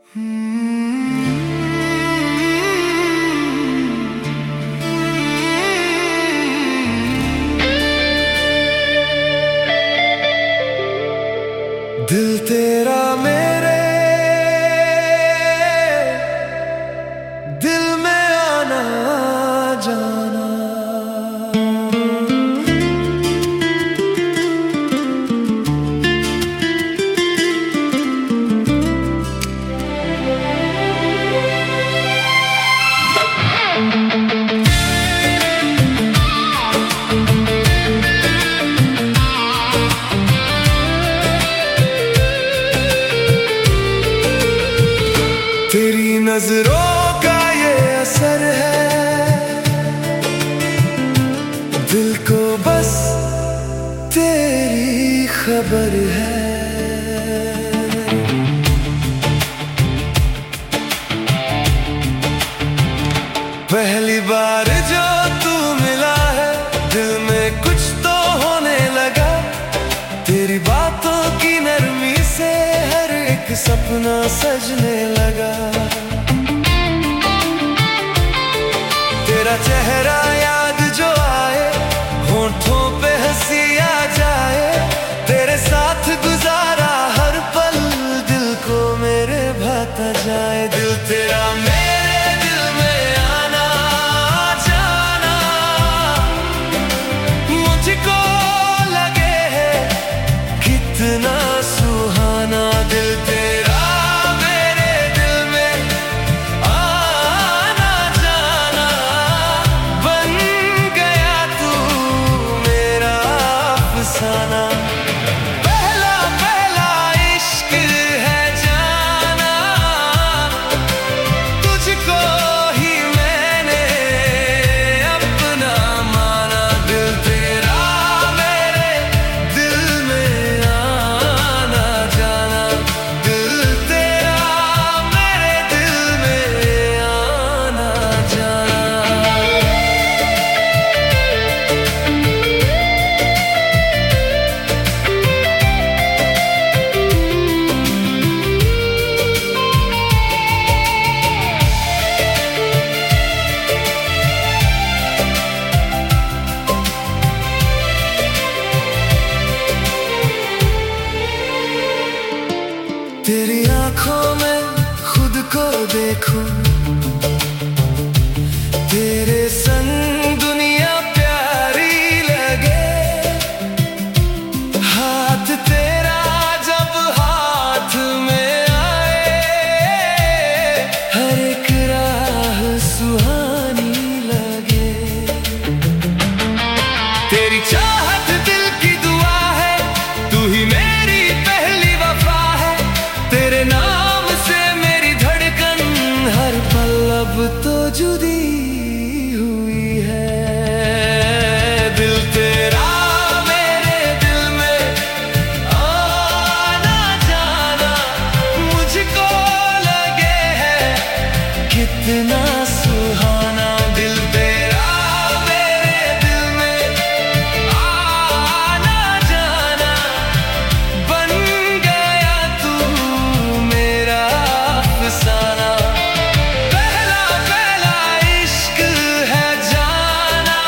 दिल तेरा मेरे दिल में आना जाना, तेरी नजरों का ये असर है, दिल को बस तेरी खबर है। पहली बार जो तू मिला है, दिल में कुछ तो होने लगा। तेरी बातों की नरमी से हर एक सपना सजने लगा। तेरा चेहरा याद जो आए, होठों पे हंसी आ जाए। तेरे साथ गुजारा हर पल दिल को मेरे भाता जाए। दिल तेरा मेरे दिल में आना जाना, मुझको लगे है कितना सुहाना। दिल तेरा मेरे दिल में आना जाना, बन गया तू मेरा अफसाना। पहला पहला इश्क है जाना, तुझको ही मैंने अपना माना। दिल तेरा मेरे दिल में आना जाना, दिल तेरा मेरे दिल में आना जाना। तेरी आंखों में खुद को देखूं, तेरे संग दुनिया प्यारी लगे। हाथ तेरा जब हाथ में आए, हर एक राह सुहानी लगे। तेरी चाहत दिल की दुआ है, तू ही मेरी पहली वफा है। तेरे नाम से मेरी धड़कन हर पल अब तो जुदी हुई है। दिल तेरा मेरे दिल में आना जाना, मुझको लगे है कितना सुहाना। दिल तेरा मेरे दिल में आना जाना, बन गया तू मेरा अफसाना। पहला पहला इश्क है जाना,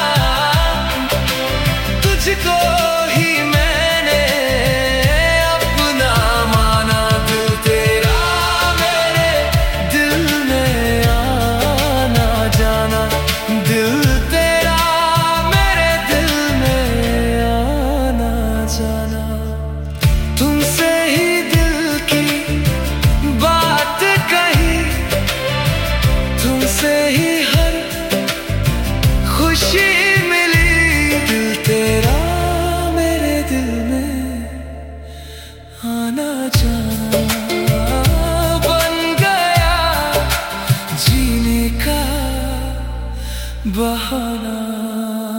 तुझको ही मैंने अपना माना। दिल तेरा मेरे दिल में आना जाना, दिल तेरा मेरे दिल में आना जाना। तुमसे ही दिल की बात कही, तुमसे ही हर खुशी मिली। दिल तेरा मेरे दिल में आना जाना, बन गया जीने का बहाना।